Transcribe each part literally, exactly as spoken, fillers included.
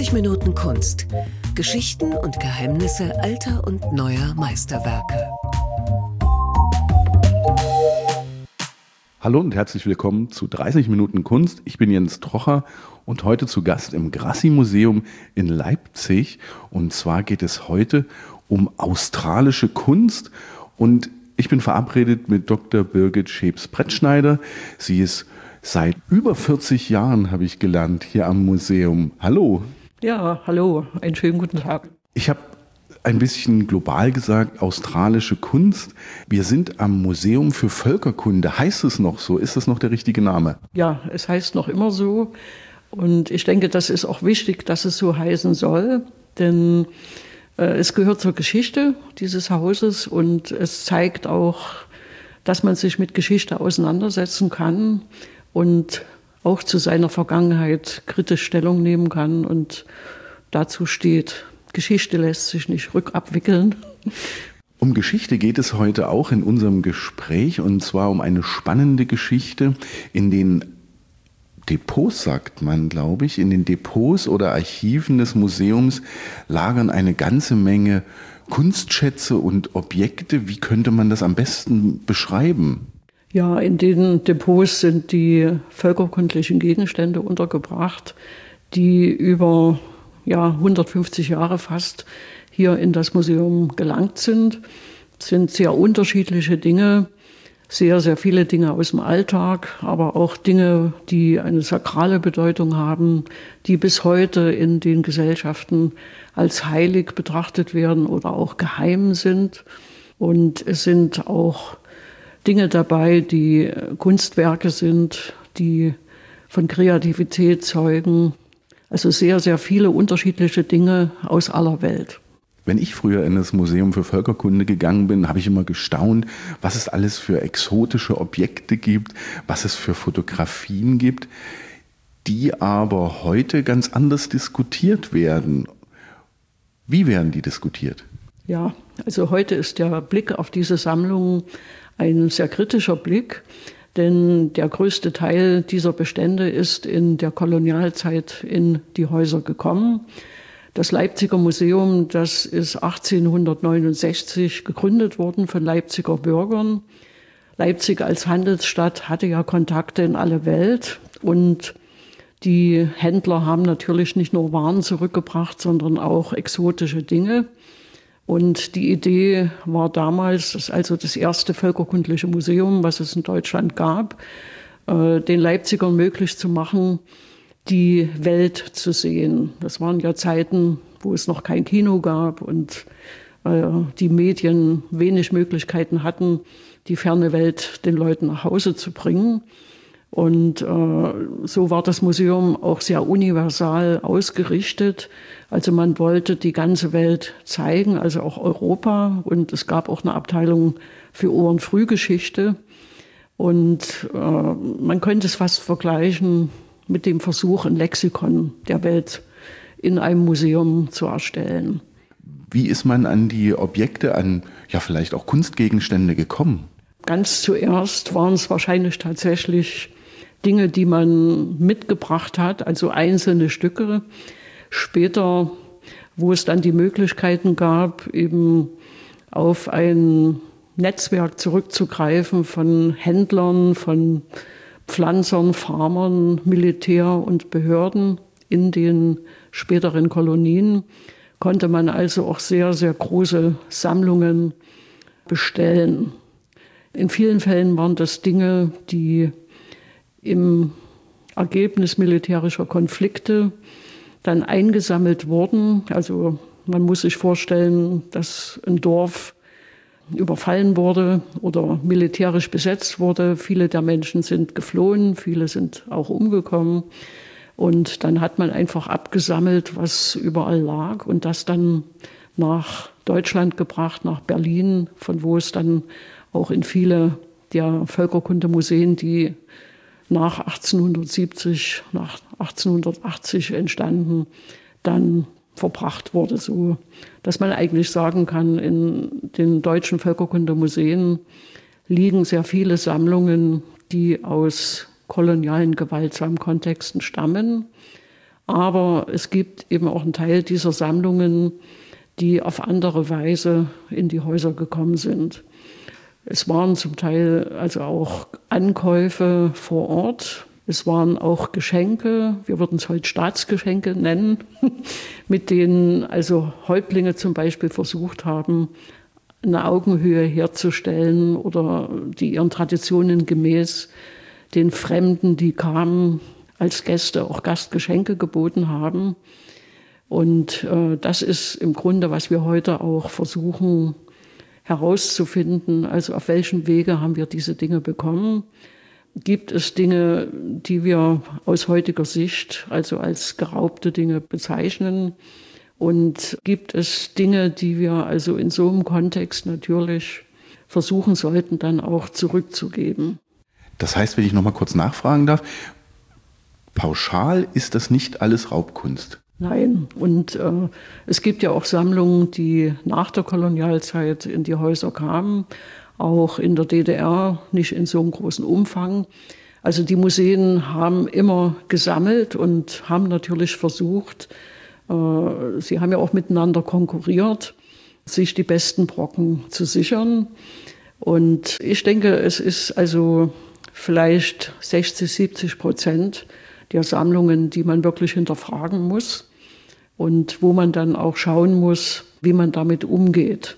dreißig Minuten Kunst. Geschichten und Geheimnisse alter und neuer Meisterwerke. Hallo und herzlich willkommen zu dreißig Minuten Kunst. Ich bin Jens Trocher und heute zu Gast im Grassi-Museum in Leipzig. Und zwar geht es heute um australische Kunst. Und ich bin verabredet mit Doktor Birgit Scheps-Brettschneider. Sie ist seit über vierzig Jahren, habe ich gelernt, hier am Museum. Hallo. Ja, hallo, einen schönen guten Tag. Ich habe ein bisschen global gesagt, australische Kunst. Wir sind am Museum für Völkerkunde. Heißt es noch so? Ist das noch der richtige Name? Ja, es heißt noch immer so. Und ich denke, das ist auch wichtig, dass es so heißen soll. Denn äh, es gehört zur Geschichte dieses Hauses und es zeigt auch, dass man sich mit Geschichte auseinandersetzen kann und auch zu seiner Vergangenheit kritisch Stellung nehmen kann. Und dazu steht, Geschichte lässt sich nicht rückabwickeln. Um Geschichte geht es heute auch in unserem Gespräch, und zwar um eine spannende Geschichte. In den Depots, sagt man, glaube ich, in den Depots oder Archiven des Museums lagern eine ganze Menge Kunstschätze und Objekte. Wie könnte man das am besten beschreiben? Ja, in den Depots sind die völkerkundlichen Gegenstände untergebracht, die über ja, hundertfünfzig Jahre fast hier in das Museum gelangt sind. Es sind sehr unterschiedliche Dinge, sehr, sehr viele Dinge aus dem Alltag, aber auch Dinge, die eine sakrale Bedeutung haben, die bis heute in den Gesellschaften als heilig betrachtet werden oder auch geheim sind. Und es sind auch Dinge dabei, die Kunstwerke sind, die von Kreativität zeugen. Also sehr, sehr viele unterschiedliche Dinge aus aller Welt. Wenn ich früher in das Museum für Völkerkunde gegangen bin, habe ich immer gestaunt, was es alles für exotische Objekte gibt, was es für Fotografien gibt, die aber heute ganz anders diskutiert werden. Wie werden die diskutiert? Ja, also heute ist der Blick auf diese Sammlung ein sehr kritischer Blick, denn der größte Teil dieser Bestände ist in der Kolonialzeit in die Häuser gekommen. Das Leipziger Museum, das ist achtzehnhundertneunundsechzig gegründet worden von Leipziger Bürgern. Leipzig als Handelsstadt hatte ja Kontakte in alle Welt und die Händler haben natürlich nicht nur Waren zurückgebracht, sondern auch exotische Dinge. Und die Idee war damals, das ist also das erste völkerkundliche Museum, was es in Deutschland gab, den Leipzigern möglich zu machen, die Welt zu sehen. Das waren ja Zeiten, wo es noch kein Kino gab und die Medien wenig Möglichkeiten hatten, die ferne Welt den Leuten nach Hause zu bringen. Und äh, so war das Museum auch sehr universal ausgerichtet. Also man wollte die ganze Welt zeigen, also auch Europa. Und es gab auch eine Abteilung für Ur- und Frühgeschichte. Und äh, man könnte es fast vergleichen mit dem Versuch, ein Lexikon der Welt in einem Museum zu erstellen. Wie ist man an die Objekte, an ja vielleicht auch Kunstgegenstände gekommen? Ganz zuerst waren es wahrscheinlich tatsächlich Dinge, die man mitgebracht hat, also einzelne Stücke. Später, wo es dann die Möglichkeiten gab, eben auf ein Netzwerk zurückzugreifen von Händlern, von Pflanzern, Farmern, Militär und Behörden in den späteren Kolonien, konnte man also auch sehr, sehr große Sammlungen bestellen. In vielen Fällen waren das Dinge, die im Ergebnis militärischer Konflikte dann eingesammelt wurden. Also man muss sich vorstellen, dass ein Dorf überfallen wurde oder militärisch besetzt wurde. Viele der Menschen sind geflohen, viele sind auch umgekommen. Und dann hat man einfach abgesammelt, was überall lag und das dann nach Deutschland gebracht, nach Berlin, von wo es dann auch in viele der Völkerkundemuseen, die nach achtzehnhundertsiebzig, nach achtzehnhundertachtzig entstanden, dann verbracht wurde, so dass man eigentlich sagen kann, in den deutschen Völkerkundemuseen liegen sehr viele Sammlungen, die aus kolonialen gewaltsamen Kontexten stammen, Aber es gibt eben auch einen Teil dieser Sammlungen, die auf andere Weise in die Häuser gekommen sind. Es waren zum Teil also auch Ankäufe vor Ort. Es waren auch Geschenke, wir würden es heute Staatsgeschenke nennen, mit denen also Häuptlinge zum Beispiel versucht haben, eine Augenhöhe herzustellen oder die ihren Traditionen gemäß den Fremden, die kamen, als Gäste auch Gastgeschenke geboten haben. Und äh, das ist im Grunde, was wir heute auch versuchen herauszufinden. Also auf welchem Wege haben wir diese Dinge bekommen? Gibt es Dinge, die wir aus heutiger Sicht also als geraubte Dinge bezeichnen? Und gibt es Dinge, die wir also in so einem Kontext natürlich versuchen sollten, dann auch zurückzugeben? Das heißt, wenn ich noch mal kurz nachfragen darf, pauschal ist das nicht alles Raubkunst? Nein, und äh, es gibt ja auch Sammlungen, die nach der Kolonialzeit in die Häuser kamen, auch in der D D R, nicht in so einem großen Umfang. Also die Museen haben immer gesammelt und haben natürlich versucht, äh, sie haben ja auch miteinander konkurriert, sich die besten Brocken zu sichern. Und ich denke, es ist also vielleicht sechzig, siebzig Prozent der Sammlungen, die man wirklich hinterfragen muss und wo man dann auch schauen muss, wie man damit umgeht.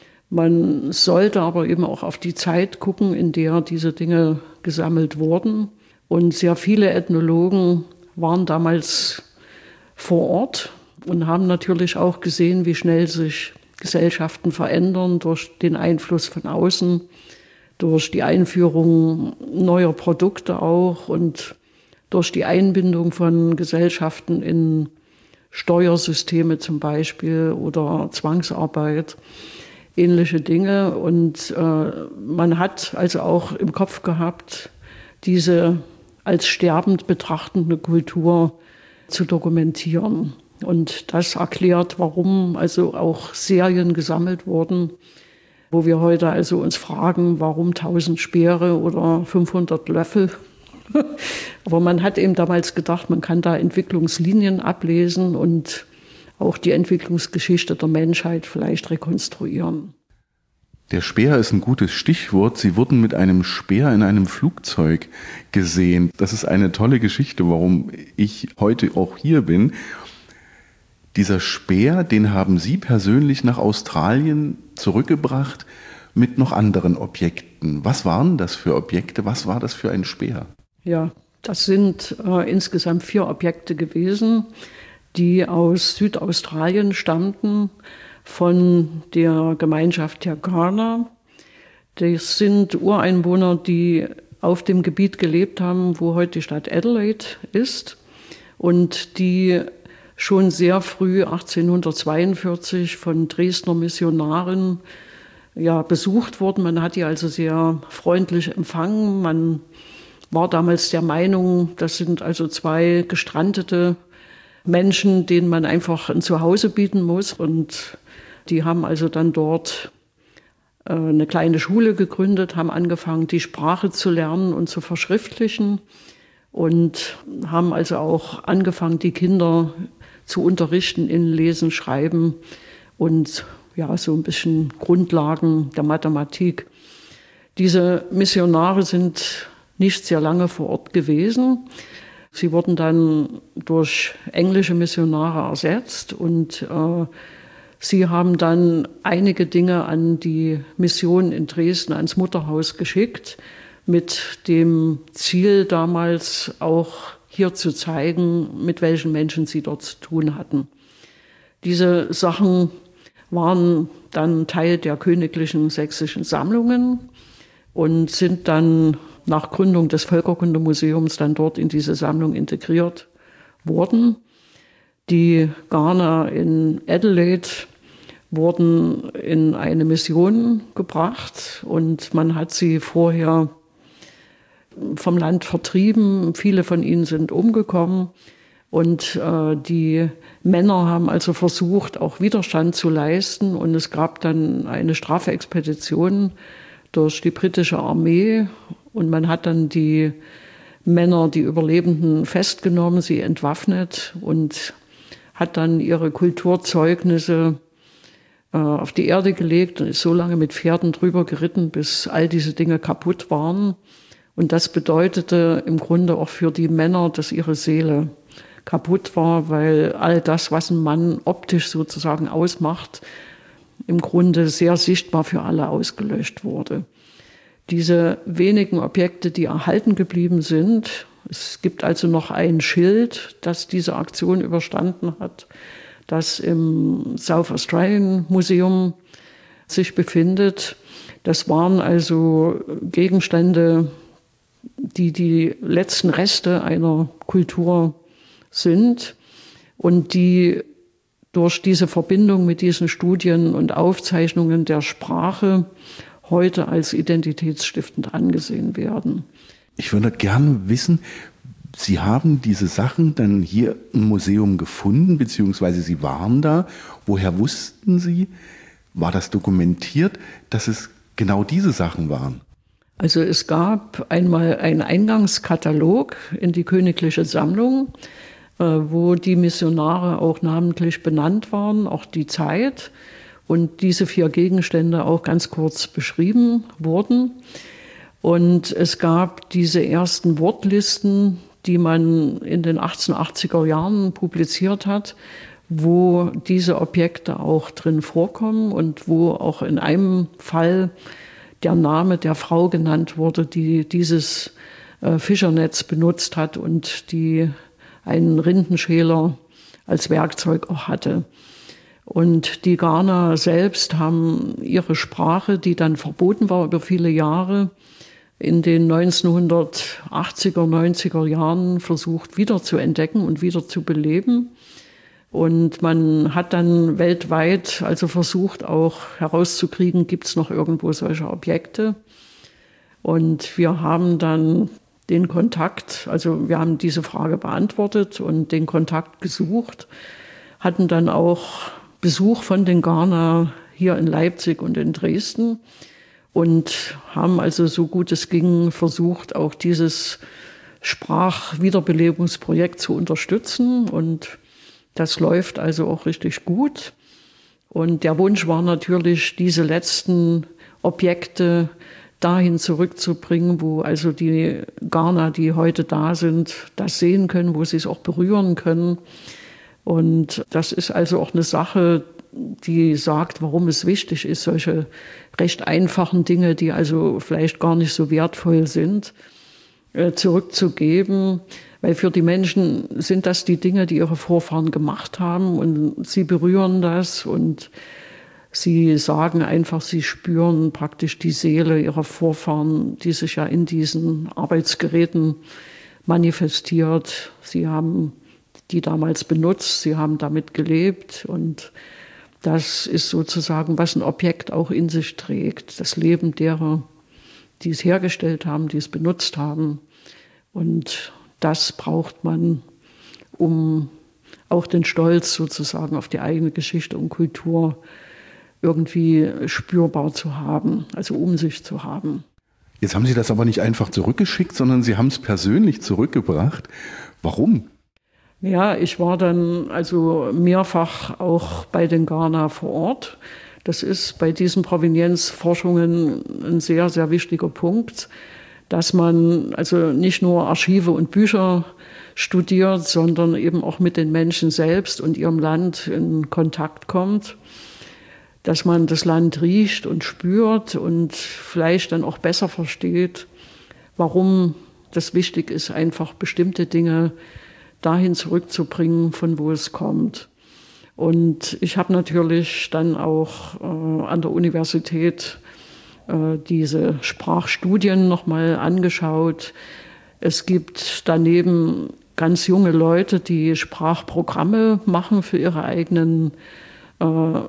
Man sollte aber eben auch auf die Zeit gucken, in der diese Dinge gesammelt wurden. Und sehr viele Ethnologen waren damals vor Ort und haben natürlich auch gesehen, wie schnell sich Gesellschaften verändern durch den Einfluss von außen, durch die Einführung neuer Produkte auch und durch die Einbindung von Gesellschaften in Steuersysteme zum Beispiel oder Zwangsarbeit, ähnliche Dinge. Und äh, man hat also auch im Kopf gehabt, diese als sterbend betrachtende Kultur zu dokumentieren. Und das erklärt, warum also auch Serien gesammelt wurden, wo wir heute also uns fragen, warum tausend Speere oder fünfhundert Löffel. Aber man hat eben damals gedacht, man kann da Entwicklungslinien ablesen und auch die Entwicklungsgeschichte der Menschheit vielleicht rekonstruieren. Der Speer ist ein gutes Stichwort. Sie wurden mit einem Speer in einem Flugzeug gesehen. Das ist eine tolle Geschichte, warum ich heute auch hier bin. Dieser Speer, den haben Sie persönlich nach Australien zurückgebracht mit noch anderen Objekten. Was waren das für Objekte? Was war das für ein Speer? Ja, das sind äh, insgesamt vier Objekte gewesen, die aus Südaustralien stammten, von der Gemeinschaft der Kaurna. Das sind Ureinwohner, die auf dem Gebiet gelebt haben, wo heute die Stadt Adelaide ist und die schon sehr früh, achtzehnhundertzweiundvierzig, von Dresdner Missionaren ja, besucht wurden. Man hat die also sehr freundlich empfangen. Man war damals der Meinung, das sind also zwei gestrandete Menschen, denen man einfach ein Zuhause bieten muss. Und die haben also dann dort äh, eine kleine Schule gegründet, haben angefangen, die Sprache zu lernen und zu verschriftlichen und haben also auch angefangen, die Kinder zu unterrichten in Lesen, Schreiben und ja, so ein bisschen Grundlagen der Mathematik. Diese Missionare sind nicht sehr lange vor Ort gewesen. Sie wurden dann durch englische Missionare ersetzt und äh, sie haben dann einige Dinge an die Mission in Dresden, ans Mutterhaus geschickt, mit dem Ziel damals auch hier zu zeigen, mit welchen Menschen sie dort zu tun hatten. Diese Sachen waren dann Teil der Königlichen Sächsischen Sammlungen und sind dann nach Gründung des Völkerkundemuseums dann dort in diese Sammlung integriert worden. Die Kaurna in Adelaide wurden in eine Mission gebracht und man hat sie vorher vom Land vertrieben. Viele von ihnen sind umgekommen und äh, die Männer haben also versucht, auch Widerstand zu leisten und es gab dann eine Strafexpedition durch die britische Armee und man hat dann die Männer, die Überlebenden, festgenommen, sie entwaffnet und hat dann ihre Kulturzeugnisse äh, auf die Erde gelegt und ist so lange mit Pferden drüber geritten, bis all diese Dinge kaputt waren. Und das bedeutete im Grunde auch für die Männer, dass ihre Seele kaputt war, weil all das, was ein Mann optisch sozusagen ausmacht, im Grunde sehr sichtbar für alle ausgelöscht wurde. Diese wenigen Objekte, die erhalten geblieben sind, es gibt also noch ein Schild, das diese Aktion überstanden hat, das im South Australian Museum sich befindet. Das waren also Gegenstände, die die letzten Reste einer Kultur sind und die durch diese Verbindung mit diesen Studien und Aufzeichnungen der Sprache heute als identitätsstiftend angesehen werden. Ich würde gerne wissen, Sie haben diese Sachen dann hier im Museum gefunden, beziehungsweise Sie waren da. Woher wussten Sie, war das dokumentiert, dass es genau diese Sachen waren? Also es gab einmal einen Eingangskatalog in die Königliche Sammlung, wo die Missionare auch namentlich benannt waren, auch die Zeit. Und diese vier Gegenstände auch ganz kurz beschrieben wurden. Und es gab diese ersten Wortlisten, die man in den achtzehnhundertachtziger Jahren publiziert hat, wo diese Objekte auch drin vorkommen und wo auch in einem Fall der Name der Frau genannt wurde, die dieses äh, Fischernetz benutzt hat und die einen Rindenschäler als Werkzeug auch hatte. Und die Kaurna selbst haben ihre Sprache, die dann verboten war über viele Jahre, in den neunzehnhundertachtziger, neunziger Jahren versucht wieder zu entdecken und wieder zu beleben. Und man hat dann weltweit also versucht auch herauszukriegen, gibt es noch irgendwo solche Objekte. Und wir haben dann den Kontakt, also wir haben diese Frage beantwortet und den Kontakt gesucht, hatten dann auch Besuch von den Kaurna hier in Leipzig und in Dresden und haben also so gut es ging versucht, auch dieses Sprachwiederbelebungsprojekt zu unterstützen. Und das läuft also auch richtig gut. Und der Wunsch war natürlich, diese letzten Objekte dahin zurückzubringen, wo also die Kaurna, die heute da sind, das sehen können, wo sie es auch berühren können. Und das ist also auch eine Sache, die sagt, warum es wichtig ist, solche recht einfachen Dinge, die also vielleicht gar nicht so wertvoll sind, zurückzugeben. Weil für die Menschen sind das die Dinge, die ihre Vorfahren gemacht haben und sie berühren das und sie sagen einfach, sie spüren praktisch die Seele ihrer Vorfahren, die sich ja in diesen Arbeitsgeräten manifestiert. Sie haben die damals benutzt, sie haben damit gelebt und das ist sozusagen, was ein Objekt auch in sich trägt, das Leben derer, die es hergestellt haben, die es benutzt haben. Und das braucht man, um auch den Stolz sozusagen auf die eigene Geschichte und Kultur irgendwie spürbar zu haben, also um sich zu haben. Jetzt haben Sie das aber nicht einfach zurückgeschickt, sondern Sie haben es persönlich zurückgebracht. Warum? Ja, ich war dann also mehrfach auch bei den Kaurna vor Ort. Das ist bei diesen Provenienzforschungen ein sehr, sehr wichtiger Punkt, dass man also nicht nur Archive und Bücher studiert, sondern eben auch mit den Menschen selbst und ihrem Land in Kontakt kommt, dass man das Land riecht und spürt und vielleicht dann auch besser versteht, warum das wichtig ist, einfach bestimmte Dinge dahin zurückzubringen, von wo es kommt. Und ich habe natürlich dann auch äh, an der Universität äh, diese Sprachstudien nochmal angeschaut. Es gibt daneben ganz junge Leute, die Sprachprogramme machen für ihre eigenen äh,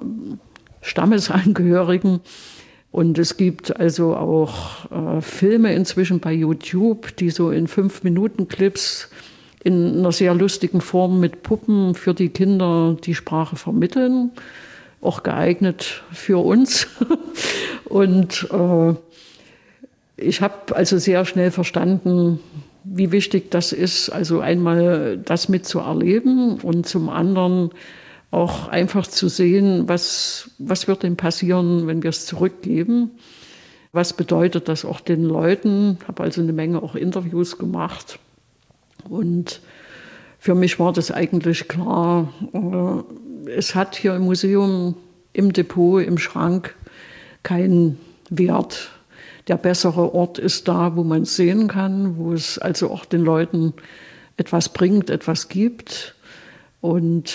Stammesangehörigen. Und es gibt also auch äh, Filme inzwischen bei YouTube, die so in Fünf-Minuten-Clips in einer sehr lustigen Form mit Puppen für die Kinder die Sprache vermitteln, auch geeignet für uns. Und äh, ich habe also sehr schnell verstanden, wie wichtig das ist, also einmal das mitzuerleben und zum anderen auch einfach zu sehen, was, was wird denn passieren, wenn wir es zurückgeben. Was bedeutet das auch den Leuten? Ich habe also eine Menge auch Interviews gemacht. Und für mich war das eigentlich klar, es hat hier im Museum, im Depot, im Schrank keinen Wert. Der bessere Ort ist da, wo man es sehen kann, wo es also auch den Leuten etwas bringt, etwas gibt. Und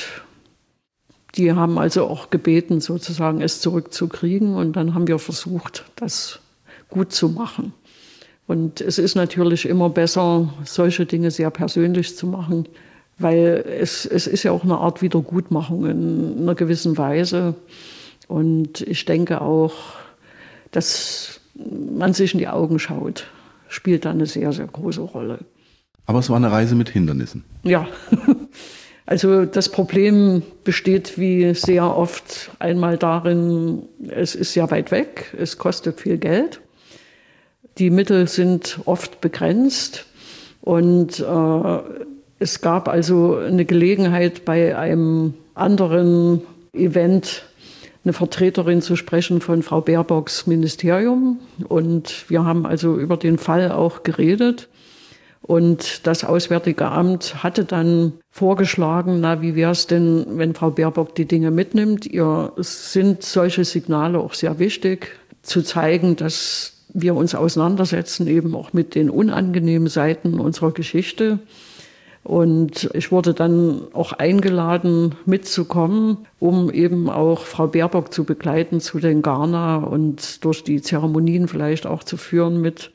die haben also auch gebeten, sozusagen es zurückzukriegen. Und dann haben wir versucht, das gut zu machen. Und es ist natürlich immer besser, solche Dinge sehr persönlich zu machen, weil es, es ist ja auch eine Art Wiedergutmachung in einer gewissen Weise. Und ich denke auch, dass man sich in die Augen schaut, spielt da eine sehr, sehr große Rolle. Aber es war eine Reise mit Hindernissen. Ja, also das Problem besteht wie sehr oft einmal darin, es ist sehr weit weg, es kostet viel Geld, die Mittel sind oft begrenzt und äh, es gab also eine Gelegenheit bei einem anderen Event, eine Vertreterin zu sprechen von Frau Baerbocks Ministerium. Und wir haben also über den Fall auch geredet. Und das Auswärtige Amt hatte dann vorgeschlagen, na, wie wäre es denn, wenn Frau Baerbock die Dinge mitnimmt? Ihr sind solche Signale auch sehr wichtig, zu zeigen, dass wir uns auseinandersetzen, eben auch mit den unangenehmen Seiten unserer Geschichte. Und ich wurde dann auch eingeladen, mitzukommen, um eben auch Frau Baerbock zu begleiten zu den Ghana und durch die Zeremonien vielleicht auch zu führen mit.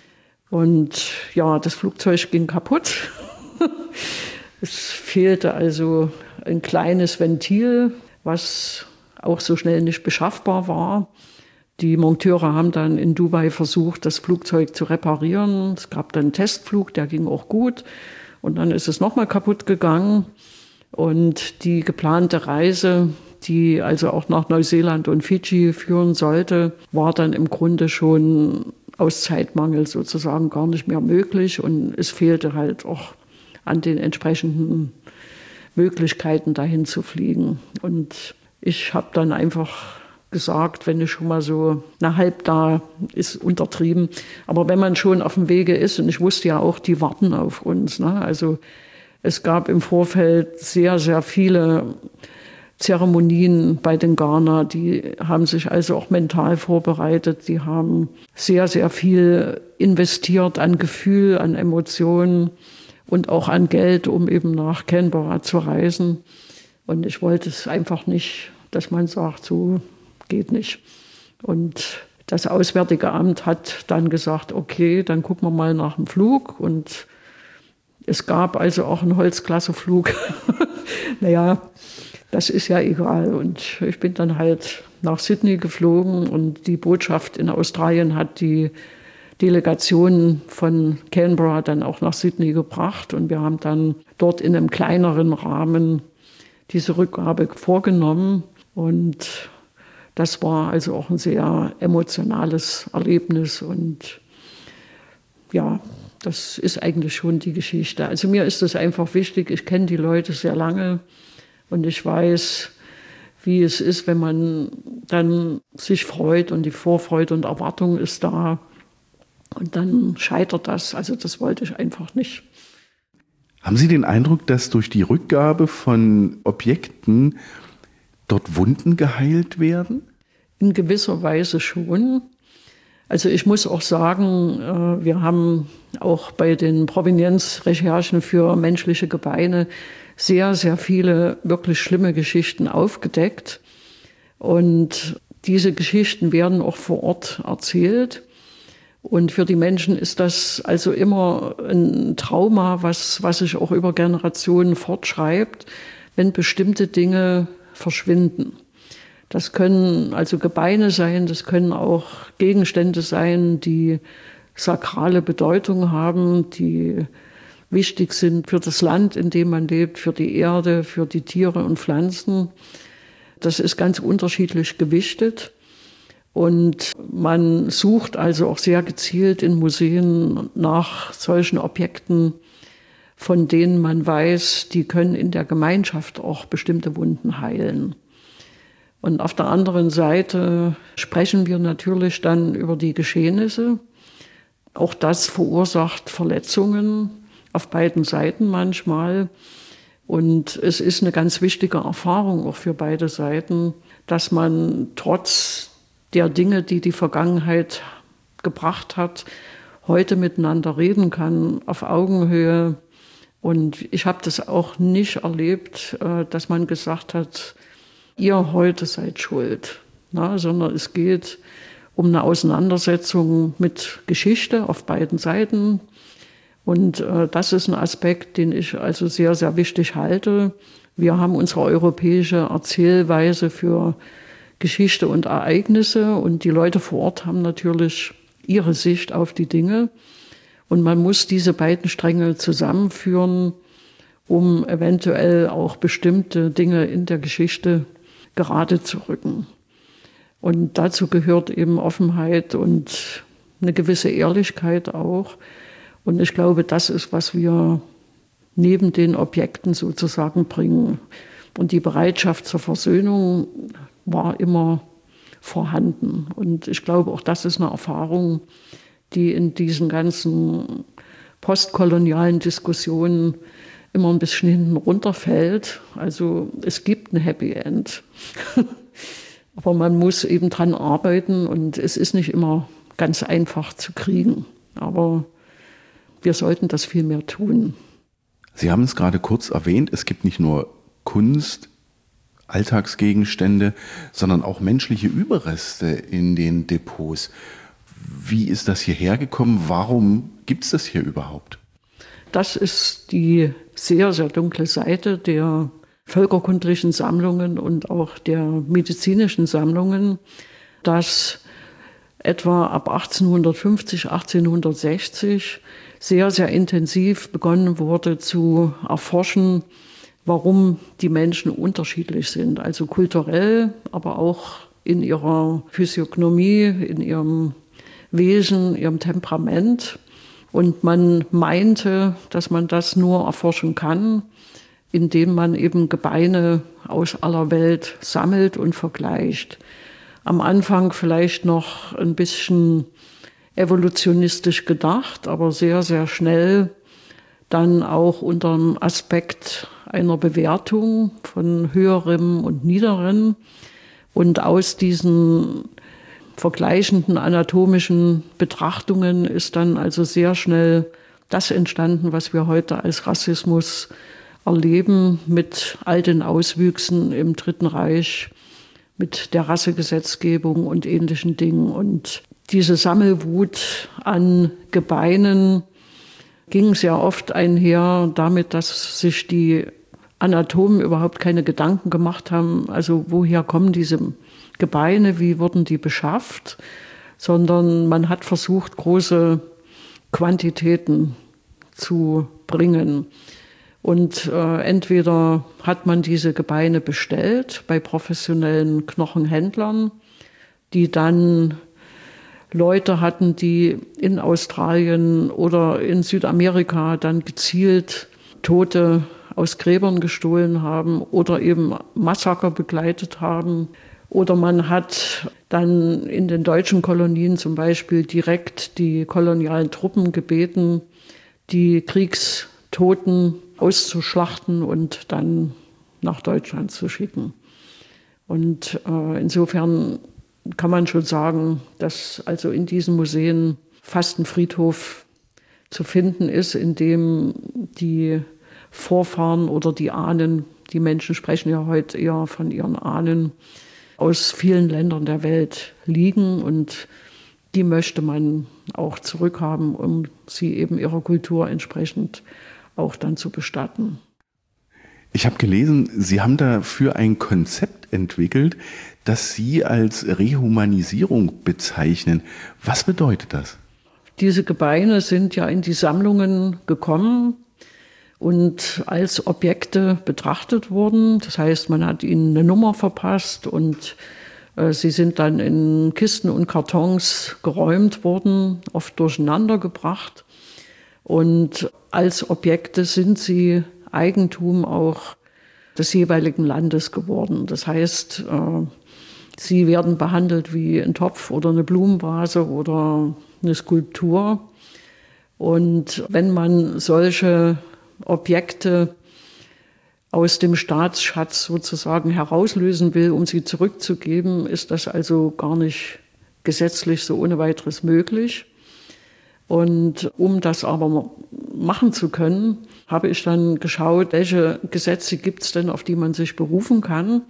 Und ja, das Flugzeug ging kaputt. Es fehlte also ein kleines Ventil, was auch so schnell nicht beschaffbar war. Die Monteure haben dann in Dubai versucht, das Flugzeug zu reparieren. Es gab dann einen Testflug, der ging auch gut. Und dann ist es nochmal kaputt gegangen. Und die geplante Reise, die also auch nach Neuseeland und Fidschi führen sollte, war dann im Grunde schon aus Zeitmangel sozusagen gar nicht mehr möglich. Und es fehlte halt auch an den entsprechenden Möglichkeiten, dahin zu fliegen. Und ich habe dann einfach gesagt, wenn ich schon mal so na, halb da ist, untertrieben. Aber wenn man schon auf dem Wege ist, und ich wusste ja auch, die warten auf uns. Ne? Also es gab im Vorfeld sehr, sehr viele Zeremonien bei den Ghana. Die haben sich also auch mental vorbereitet. Die haben sehr, sehr viel investiert an Gefühl, an Emotionen und auch an Geld, um eben nach Canberra zu reisen. Und ich wollte es einfach nicht, dass man sagt, so geht nicht. Und das Auswärtige Amt hat dann gesagt, okay, dann gucken wir mal nach dem Flug. Und es gab also auch einen Holzklasseflug. Naja, das ist ja egal. Und ich bin dann halt nach Sydney geflogen und die Botschaft in Australien hat die Delegation von Canberra dann auch nach Sydney gebracht. Und wir haben dann dort in einem kleineren Rahmen diese Rückgabe vorgenommen. Und das war also auch ein sehr emotionales Erlebnis und ja, das ist eigentlich schon die Geschichte. Also mir ist das einfach wichtig, ich kenne die Leute sehr lange und ich weiß, wie es ist, wenn man dann sich freut und die Vorfreude und Erwartung ist da und dann scheitert das. Also das wollte ich einfach nicht. Haben Sie den Eindruck, dass durch die Rückgabe von Objekten dort Wunden geheilt werden? In gewisser Weise schon. Also ich muss auch sagen, wir haben auch bei den Provenienzrecherchen für menschliche Gebeine sehr, sehr viele wirklich schlimme Geschichten aufgedeckt. Und diese Geschichten werden auch vor Ort erzählt. Und für die Menschen ist das also immer ein Trauma, was, was sich auch über Generationen fortschreibt, wenn bestimmte Dinge verschwinden. Das können also Gebeine sein, das können auch Gegenstände sein, die sakrale Bedeutung haben, die wichtig sind für das Land, in dem man lebt, für die Erde, für die Tiere und Pflanzen. Das ist ganz unterschiedlich gewichtet. Und man sucht also auch sehr gezielt in Museen nach solchen Objekten, von denen man weiß, die können in der Gemeinschaft auch bestimmte Wunden heilen. Und auf der anderen Seite sprechen wir natürlich dann über die Geschehnisse. Auch das verursacht Verletzungen auf beiden Seiten manchmal. Und es ist eine ganz wichtige Erfahrung auch für beide Seiten, dass man trotz der Dinge, die die Vergangenheit gebracht hat, heute miteinander reden kann, auf Augenhöhe. Und ich habe das auch nicht erlebt, dass man gesagt hat, ihr heute seid schuld, na, sondern es geht um eine Auseinandersetzung mit Geschichte auf beiden Seiten. Und äh, das ist ein Aspekt, den ich also sehr, sehr wichtig halte. Wir haben unsere europäische Erzählweise für Geschichte und Ereignisse und die Leute vor Ort haben natürlich ihre Sicht auf die Dinge. Und man muss diese beiden Stränge zusammenführen, um eventuell auch bestimmte Dinge in der Geschichte gerade zu rücken. Und dazu gehört eben Offenheit und eine gewisse Ehrlichkeit auch. Und ich glaube, das ist, was wir neben den Objekten sozusagen bringen. Und die Bereitschaft zur Versöhnung war immer vorhanden. Und ich glaube, auch das ist eine Erfahrung, die in diesen ganzen postkolonialen Diskussionen immer ein bisschen hinten runterfällt. Also es gibt ein Happy End. Aber man muss eben dran arbeiten und es ist nicht immer ganz einfach zu kriegen. Aber wir sollten das viel mehr tun. Sie haben es gerade kurz erwähnt, es gibt nicht nur Kunst, Alltagsgegenstände, sondern auch menschliche Überreste in den Depots. Wie ist das hierher gekommen? Warum gibt es das hier überhaupt? Das ist die sehr, sehr dunkle Seite der völkerkundlichen Sammlungen und auch der medizinischen Sammlungen, dass etwa ab achtzehnhundertfünfzig, achtzehnhundertsechzig sehr, sehr intensiv begonnen wurde zu erforschen, warum die Menschen unterschiedlich sind. Also kulturell, aber auch in ihrer Physiognomie, in ihrem Wesen, ihrem Temperament. Und man meinte, dass man das nur erforschen kann, indem man eben Gebeine aus aller Welt sammelt und vergleicht. Am Anfang vielleicht noch ein bisschen evolutionistisch gedacht, aber sehr, sehr schnell dann auch unter dem Aspekt einer Bewertung von höherem und niederem. Und aus diesen vergleichenden anatomischen Betrachtungen ist dann also sehr schnell das entstanden, was wir heute als Rassismus erleben, mit all den Auswüchsen im Dritten Reich, mit der Rassegesetzgebung und ähnlichen Dingen. Und diese Sammelwut an Gebeinen ging sehr oft einher damit, dass sich die Anatomen überhaupt keine Gedanken gemacht haben, also woher kommen diese Gebeine, wie wurden die beschafft, sondern man hat versucht, große Quantitäten zu bringen. Und äh, entweder hat man diese Gebeine bestellt bei professionellen Knochenhändlern, die dann Leute hatten, die in Australien oder in Südamerika dann gezielt Tote aus Gräbern gestohlen haben oder eben Massaker begleitet haben. Oder man hat dann in den deutschen Kolonien zum Beispiel direkt die kolonialen Truppen gebeten, die Kriegstoten auszuschlachten und dann nach Deutschland zu schicken. Und äh, insofern kann man schon sagen, dass also in diesen Museen fast ein Friedhof zu finden ist, in dem die Vorfahren oder die Ahnen, die Menschen sprechen ja heute eher von ihren Ahnen, aus vielen Ländern der Welt liegen und die möchte man auch zurückhaben, um sie eben ihrer Kultur entsprechend auch dann zu bestatten. Ich habe gelesen, Sie haben dafür ein Konzept entwickelt, das Sie als Rehumanisierung bezeichnen. Was bedeutet das? Diese Gebeine sind ja in die Sammlungen gekommen und als Objekte betrachtet wurden. Das heißt, man hat ihnen eine Nummer verpasst und Sie sind dann in Kisten und Kartons geräumt worden, oft durcheinander gebracht. Und als Objekte sind sie Eigentum auch des jeweiligen Landes geworden. Das heißt, sie werden behandelt wie ein Topf oder eine Blumenvase oder eine Skulptur. Und wenn man solche Objekte aus dem Staatsschatz sozusagen herauslösen will, um sie zurückzugeben, ist das also gar nicht gesetzlich so ohne weiteres möglich. Und um das aber machen zu können, habe ich dann geschaut, welche Gesetze gibt es denn, auf die man sich berufen kann.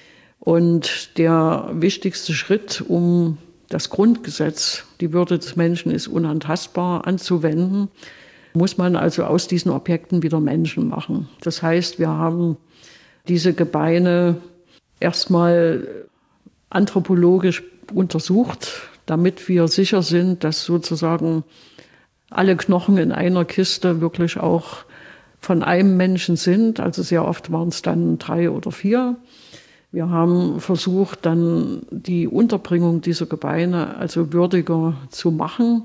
Und der wichtigste Schritt, um das Grundgesetz, die Würde des Menschen ist unantastbar, anzuwenden, muss man also aus diesen Objekten wieder Menschen machen. Das heißt, wir haben diese Gebeine erstmal anthropologisch untersucht, damit wir sicher sind, dass sozusagen alle Knochen in einer Kiste wirklich auch von einem Menschen sind. Also sehr oft waren es dann drei oder vier. Wir haben versucht, dann die Unterbringung dieser Gebeine also würdiger zu machen.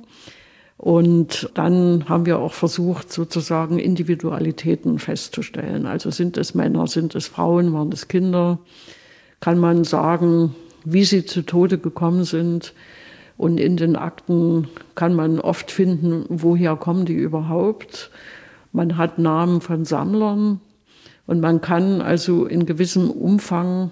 Und dann haben wir auch versucht, sozusagen Individualitäten festzustellen. Also sind es Männer, sind es Frauen, waren es Kinder? Kann man sagen, wie sie zu Tode gekommen sind? Und in den Akten kann man oft finden, woher kommen die überhaupt. Man hat Namen von Sammlern und man kann also in gewissem Umfang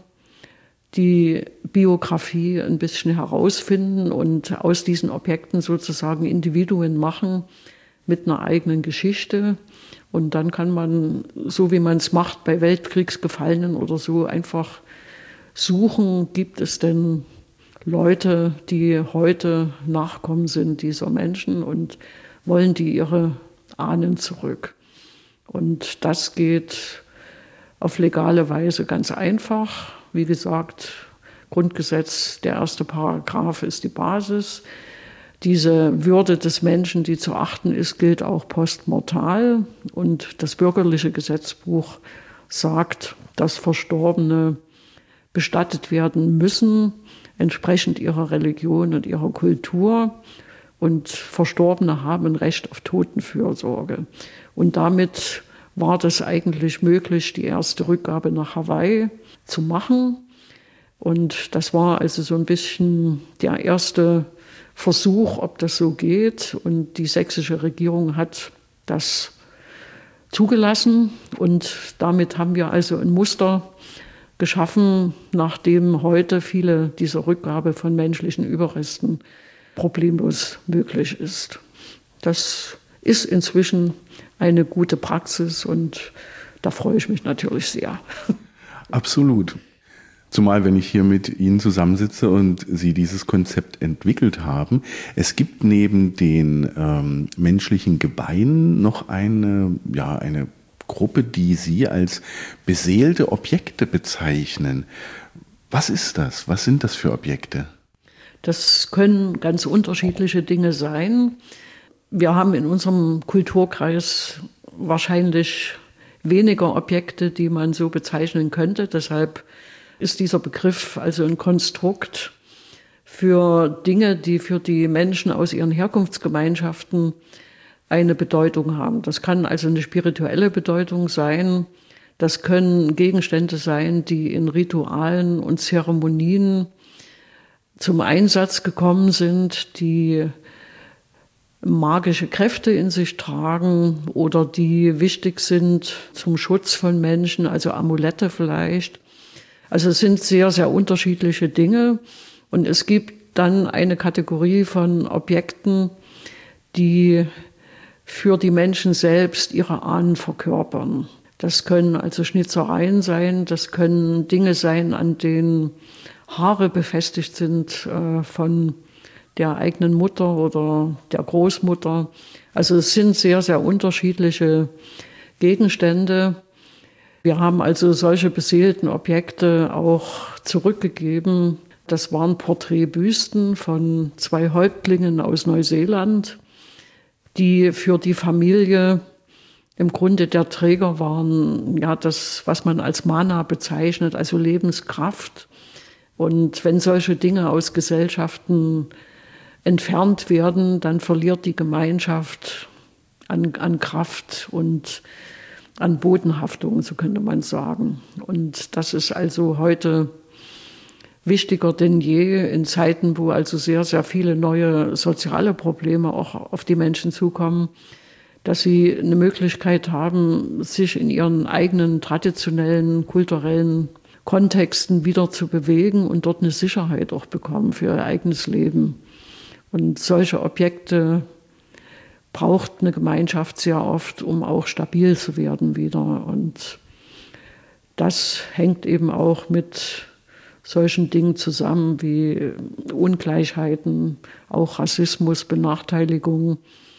die Biografie ein bisschen herausfinden und aus diesen Objekten sozusagen Individuen machen mit einer eigenen Geschichte. Und dann kann man, so wie man es macht bei Weltkriegsgefallenen oder so, einfach suchen, gibt es denn Leute, die heute Nachkommen sind dieser Menschen und wollen die ihre Ahnen zurück. Und das geht auf legale Weise ganz einfach. Wie gesagt, Grundgesetz, der erste Paragraph ist die Basis. Diese Würde des Menschen, die zu achten ist, gilt auch postmortal. Und das bürgerliche Gesetzbuch sagt, dass Verstorbene bestattet werden müssen, entsprechend ihrer Religion und ihrer Kultur. Und Verstorbene haben ein Recht auf Totenfürsorge. Und damit war das eigentlich möglich, die erste Rückgabe nach Hawaii zu machen. Und das war also so ein bisschen der erste Versuch, ob das so geht. Und die sächsische Regierung hat das zugelassen. Und damit haben wir also ein Muster geschaffen, nachdem heute viele dieser Rückgabe von menschlichen Überresten problemlos möglich ist. Das ist inzwischen eine gute Praxis und da freue ich mich natürlich sehr. Absolut. Zumal, wenn ich hier mit Ihnen zusammensitze und Sie dieses Konzept entwickelt haben. Es gibt neben den ähm, menschlichen Gebeinen noch eine, ja, eine Gruppe, die Sie als beseelte Objekte bezeichnen. Was ist das? Was sind das für Objekte? Das können ganz unterschiedliche Dinge sein. Wir haben in unserem Kulturkreis wahrscheinlich weniger Objekte, die man so bezeichnen könnte. Deshalb ist dieser Begriff also ein Konstrukt für Dinge, die für die Menschen aus ihren Herkunftsgemeinschaften eine Bedeutung haben. Das kann also eine spirituelle Bedeutung sein. Das können Gegenstände sein, die in Ritualen und Zeremonien zum Einsatz gekommen sind, die magische Kräfte in sich tragen oder die wichtig sind zum Schutz von Menschen, also Amulette vielleicht. Also es sind sehr, sehr unterschiedliche Dinge. Und es gibt dann eine Kategorie von Objekten, die für die Menschen selbst ihre Ahnen verkörpern. Das können also Schnitzereien sein, das können Dinge sein, an denen Haare befestigt sind äh, von der eigenen Mutter oder der Großmutter. Also es sind sehr, sehr unterschiedliche Gegenstände. Wir haben also solche beseelten Objekte auch zurückgegeben. Das waren Porträtbüsten von zwei Häuptlingen aus Neuseeland, die für die Familie im Grunde der Träger waren, ja, das, was man als Mana bezeichnet, also Lebenskraft. Und wenn solche Dinge aus Gesellschaften entfernt werden, dann verliert die Gemeinschaft an, an Kraft und an Bodenhaftung, so könnte man sagen. Und das ist also heute wichtiger denn je in Zeiten, wo also sehr, sehr viele neue soziale Probleme auch auf die Menschen zukommen, dass sie eine Möglichkeit haben, sich in ihren eigenen traditionellen, kulturellen Kontexten wieder zu bewegen und dort eine Sicherheit auch bekommen für ihr eigenes Leben. Und solche Objekte braucht eine Gemeinschaft sehr oft, um auch stabil zu werden wieder. Und das hängt eben auch mit solchen Dingen zusammen wie Ungleichheiten, auch Rassismus, Benachteiligung.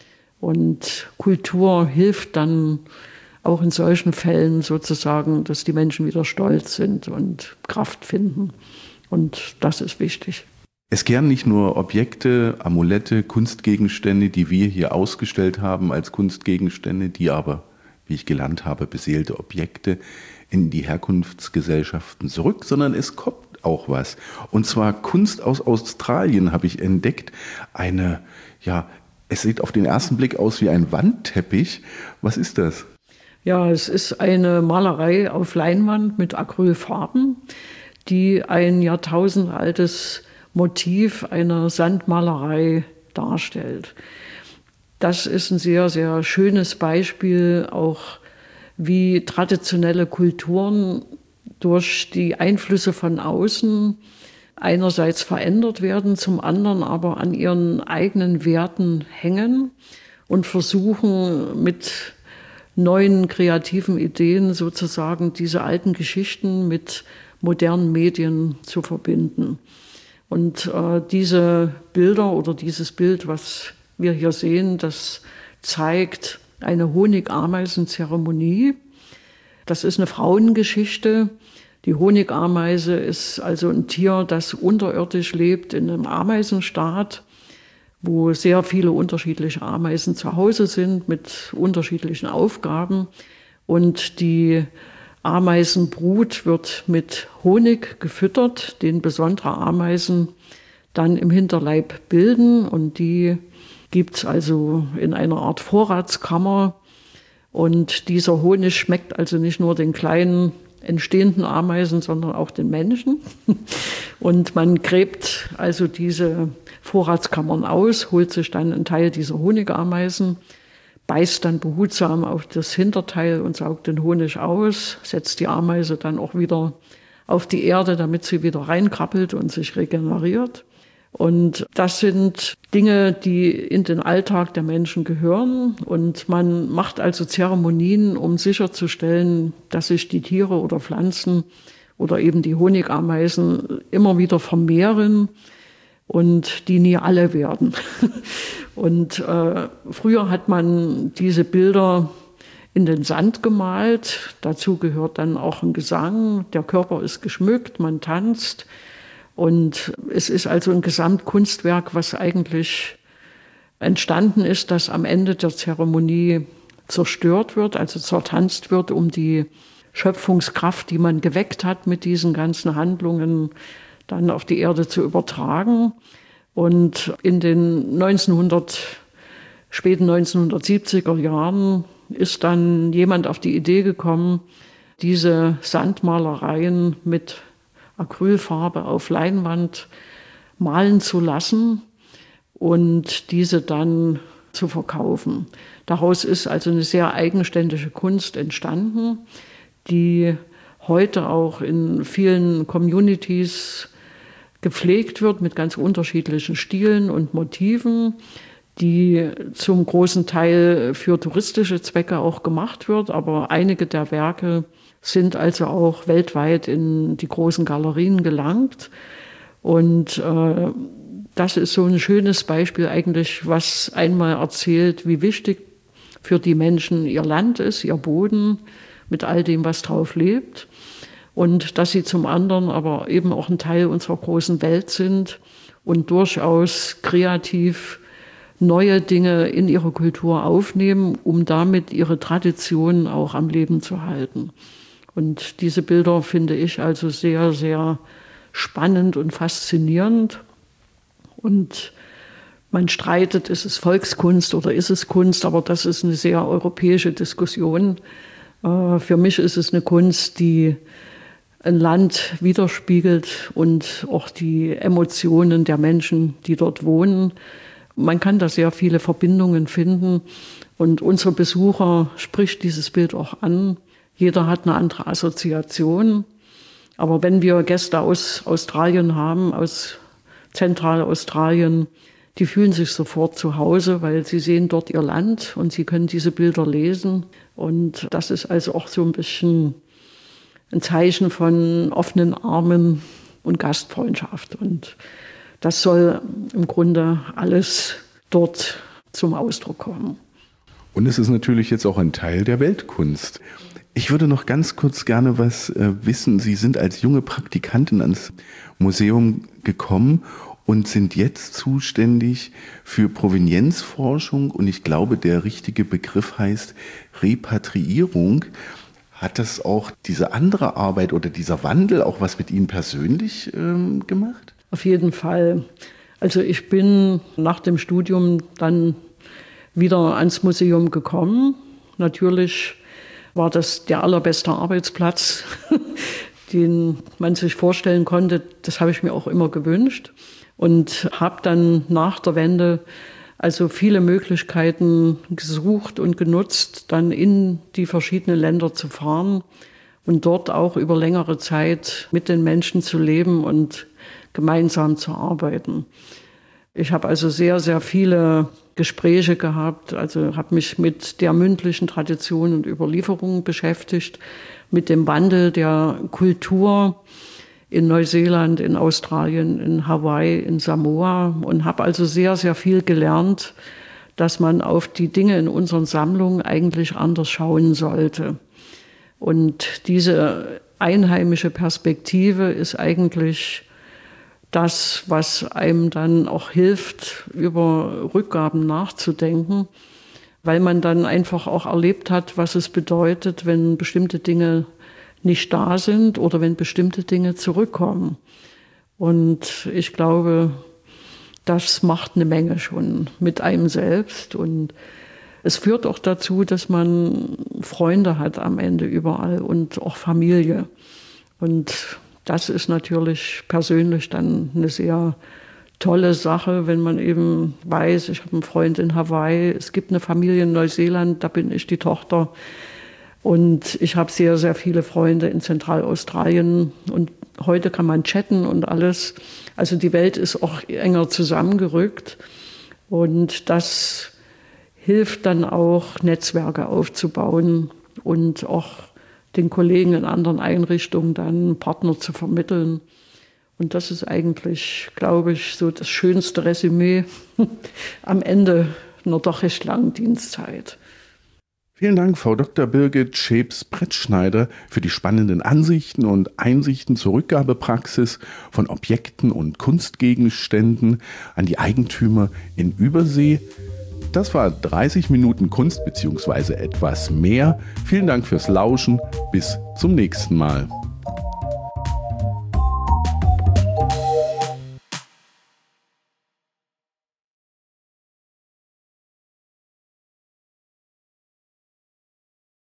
Und Kultur hilft dann auch in solchen Fällen sozusagen, dass die Menschen wieder stolz sind und Kraft finden. Und das ist wichtig. Es kehren nicht nur Objekte, Amulette, Kunstgegenstände, die wir hier ausgestellt haben als Kunstgegenstände, die aber, wie ich gelernt habe, beseelte Objekte in die Herkunftsgesellschaften zurück, sondern es kommt auch was. Und zwar Kunst aus Australien habe ich entdeckt. Eine, ja, es sieht auf den ersten Blick aus wie ein Wandteppich. Was ist das? Ja, es ist eine Malerei auf Leinwand mit Acrylfarben, die ein jahrtausendaltes Motiv einer Sandmalerei darstellt. Das ist ein sehr, sehr schönes Beispiel, auch wie traditionelle Kulturen durch die Einflüsse von außen einerseits verändert werden, zum anderen aber an ihren eigenen Werten hängen und versuchen mit neuen kreativen Ideen sozusagen diese alten Geschichten mit modernen Medien zu verbinden. Und äh, diese Bilder oder dieses Bild, was wir hier sehen, das zeigt eine Honigameisenzeremonie. Das ist eine Frauengeschichte. Die Honigameise ist also ein Tier, das unterirdisch lebt in einem Ameisenstaat, wo sehr viele unterschiedliche Ameisen zu Hause sind mit unterschiedlichen Aufgaben. Und die Ameisenbrut wird mit Honig gefüttert, den besondere Ameisen dann im Hinterleib bilden. Und die gibt es also in einer Art Vorratskammer. Und dieser Honig schmeckt also nicht nur den kleinen entstehenden Ameisen, sondern auch den Menschen. Und man gräbt also diese Vorratskammern aus, holt sich dann einen Teil dieser Honigameisen, beißt dann behutsam auf das Hinterteil und saugt den Honig aus, setzt die Ameise dann auch wieder auf die Erde, damit sie wieder reinkrabbelt und sich regeneriert. Und das sind Dinge, die in den Alltag der Menschen gehören. Und man macht also Zeremonien, um sicherzustellen, dass sich die Tiere oder Pflanzen oder eben die Honigameisen immer wieder vermehren und die nie alle werden. Und äh, früher hat man diese Bilder in den Sand gemalt. Dazu gehört dann auch ein Gesang. Der Körper ist geschmückt, man tanzt. Und es ist also ein Gesamtkunstwerk, was eigentlich entstanden ist, das am Ende der Zeremonie zerstört wird, also zertanzt wird, um die Schöpfungskraft, die man geweckt hat mit diesen ganzen Handlungen, dann auf die Erde zu übertragen. Und in den neunzehnhundert, späten neunzehnhundertsiebziger Jahren ist dann jemand auf die Idee gekommen, diese Sandmalereien mit Acrylfarbe auf Leinwand malen zu lassen und diese dann zu verkaufen. Daraus ist also eine sehr eigenständige Kunst entstanden, die heute auch in vielen Communities gepflegt wird mit ganz unterschiedlichen Stilen und Motiven, die zum großen Teil für touristische Zwecke auch gemacht wird. Aber einige der Werke sind also auch weltweit in die großen Galerien gelangt. Und äh, das ist so ein schönes Beispiel eigentlich, was einmal erzählt, wie wichtig für die Menschen ihr Land ist, ihr Boden, mit all dem, was drauf lebt. Und dass sie zum anderen aber eben auch ein Teil unserer großen Welt sind und durchaus kreativ neue Dinge in ihre Kultur aufnehmen, um damit ihre Traditionen auch am Leben zu halten. Und diese Bilder finde ich also sehr, sehr spannend und faszinierend. Und man streitet, ist es Volkskunst oder ist es Kunst, aber das ist eine sehr europäische Diskussion. Für mich ist es eine Kunst, die ein Land widerspiegelt und auch die Emotionen der Menschen, die dort wohnen. Man kann da sehr viele Verbindungen finden und unsere Besucher spricht dieses Bild auch an. Jeder hat eine andere Assoziation. Aber wenn wir Gäste aus Australien haben, aus Zentralaustralien, die fühlen sich sofort zu Hause, weil sie sehen dort ihr Land und sie können diese Bilder lesen. Und das ist also auch so ein bisschen ein Zeichen von offenen Armen und Gastfreundschaft. Und das soll im Grunde alles dort zum Ausdruck kommen. Und es ist natürlich jetzt auch ein Teil der Weltkunst. Ich würde noch ganz kurz gerne was äh, wissen. Sie sind als junge Praktikantin ans Museum gekommen und sind jetzt zuständig für Provenienzforschung. Und ich glaube, der richtige Begriff heißt Repatriierung. Hat das auch diese andere Arbeit oder dieser Wandel auch was mit Ihnen persönlich ähm, gemacht? Auf jeden Fall. Also ich bin nach dem Studium dann wieder ans Museum gekommen. Natürlich war das der allerbeste Arbeitsplatz, den man sich vorstellen konnte. Das habe ich mir auch immer gewünscht. Und habe dann nach der Wende also viele Möglichkeiten gesucht und genutzt, dann in die verschiedenen Länder zu fahren und dort auch über längere Zeit mit den Menschen zu leben und gemeinsam zu arbeiten. Ich habe also sehr, sehr viele Gespräche gehabt, also habe mich mit der mündlichen Tradition und Überlieferung beschäftigt, mit dem Wandel der Kultur in Neuseeland, in Australien, in Hawaii, in Samoa und habe also sehr, sehr viel gelernt, dass man auf die Dinge in unseren Sammlungen eigentlich anders schauen sollte. Und diese einheimische Perspektive ist eigentlich das, was einem dann auch hilft, über Rückgaben nachzudenken, weil man dann einfach auch erlebt hat, was es bedeutet, wenn bestimmte Dinge nicht da sind oder wenn bestimmte Dinge zurückkommen. Und ich glaube, das macht eine Menge schon mit einem selbst. Und es führt auch dazu, dass man Freunde hat am Ende überall und auch Familie. Und das ist natürlich persönlich dann eine sehr tolle Sache, wenn man eben weiß, ich habe einen Freund in Hawaii, es gibt eine Familie in Neuseeland, da bin ich die Tochter. Und ich habe sehr, sehr viele Freunde in Zentralaustralien. Und heute kann man chatten und alles. Also die Welt ist auch enger zusammengerückt. Und das hilft dann auch, Netzwerke aufzubauen und auch den Kollegen in anderen Einrichtungen dann Partner zu vermitteln. Und das ist eigentlich, glaube ich, so das schönste Resümee am Ende einer doch recht langen Dienstzeit. Vielen Dank, Frau Doktor Birgit Schäbs-Brettschneider, für die spannenden Ansichten und Einsichten zur Rückgabepraxis von Objekten und Kunstgegenständen an die Eigentümer in Übersee. Das war dreißig Minuten Kunst bzw. etwas mehr. Vielen Dank fürs Lauschen. Bis zum nächsten Mal.